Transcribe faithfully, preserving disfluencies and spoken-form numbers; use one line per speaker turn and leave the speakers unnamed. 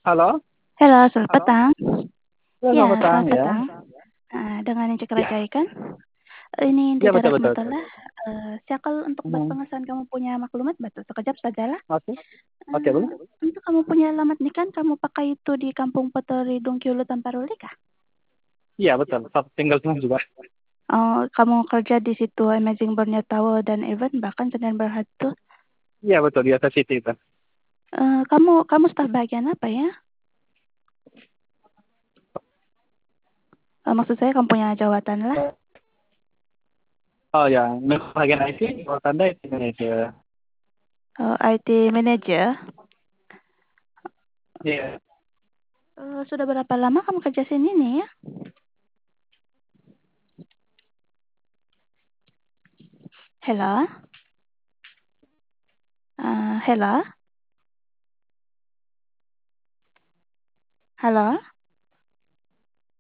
Halo?
Halo, selamat petang.
Ya,
Ya,
selamat petang
selamat
ya.
petang. Nah, dengan Ece
Ya,
Kerajai kan? Ini
ya betul
darat
betul betul.
matalah. Uh, siakal untuk buat
Hmm,
pengesahan kamu punya maklumat betul. Sekejap sajalah.
Oke, oke
Uh,
boleh.
untuk kamu punya alamat nih kan kamu pakai itu di Kampung Petori Dongkyulu Tamparuli kah?
Iya betul. Satu tinggal semua juga.
Oh, kamu kerja di situ Amazing Borneo Tower dan event bahkan Senin Berhatu.
Iya betul di atas City itu.
Uh, kamu kamu staf bagian apa ya? Uh, maksud saya kamu punya jawatan lah.
Oh ya, bagian I T, kalau tanda I T manager.
Uh, I T manager.
Iya.
Uh, sudah berapa lama kamu kerja sini nih ya? Hello? Uh, hello? Halo?